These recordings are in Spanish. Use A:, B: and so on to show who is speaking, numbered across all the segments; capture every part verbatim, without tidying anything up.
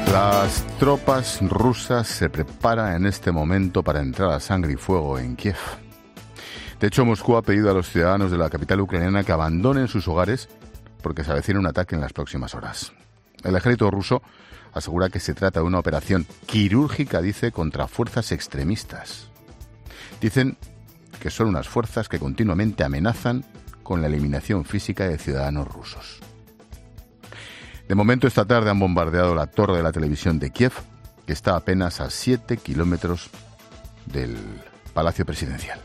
A: Las tropas rusas se preparan en este momento para entrar a sangre y fuego en Kiev. De hecho, Moscú ha pedido a los ciudadanos de la capital ucraniana que abandonen sus hogares porque se avecina un ataque en las próximas horas. El ejército ruso asegura que se trata de una operación quirúrgica, dice, contra fuerzas extremistas. Dicen que son unas fuerzas que continuamente amenazan con la eliminación física de ciudadanos rusos. De momento, esta tarde han bombardeado la torre de la televisión de Kiev, que está apenas a siete kilómetros del Palacio Presidencial.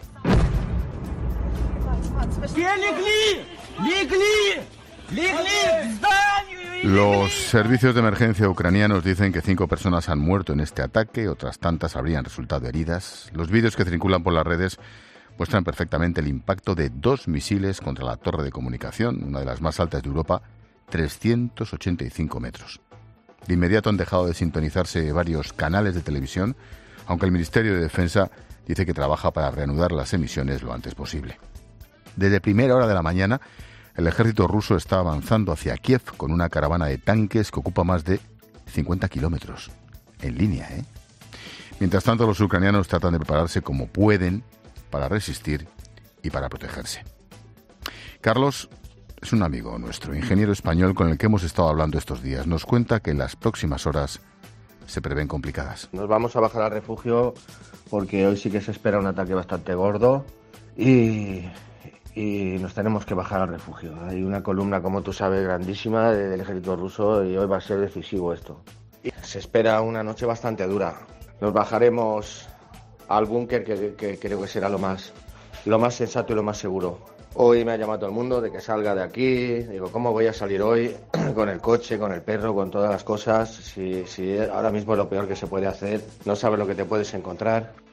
A: Los servicios de emergencia ucranianos dicen que cinco personas han muerto en este ataque, otras tantas habrían resultado heridas. Los vídeos que circulan por las redes muestran perfectamente el impacto de dos misiles contra la torre de comunicación, una de las más altas de Europa, trescientos ochenta y cinco metros. De inmediato han dejado de sintonizarse varios canales de televisión, aunque el Ministerio de Defensa dice que trabaja para reanudar las emisiones lo antes posible. Desde primera hora de la mañana, el ejército ruso está avanzando hacia Kiev con una caravana de tanques que ocupa más de cincuenta kilómetros. En línea, ¿eh? Mientras tanto, los ucranianos tratan de prepararse como pueden para resistir y para protegerse. Carlos es un amigo nuestro, ingeniero español con el que hemos estado hablando estos días. Nos cuenta que las próximas horas se prevén complicadas.
B: Nos vamos a bajar al refugio porque hoy sí que se espera un ataque bastante gordo y, y nos tenemos que bajar al refugio. Hay una columna, como tú sabes, grandísima del ejército ruso y hoy va a ser decisivo esto. Y se espera una noche bastante dura. Nos bajaremos al búnker que, que creo que será lo más, lo más sensato y lo más seguro. Hoy me ha llamado todo el mundo de que salga de aquí. Digo, ¿cómo voy a salir hoy con el coche, con el perro, con todas las cosas? Si, si ahora mismo es lo peor que se puede hacer, no sabes lo que te puedes encontrar.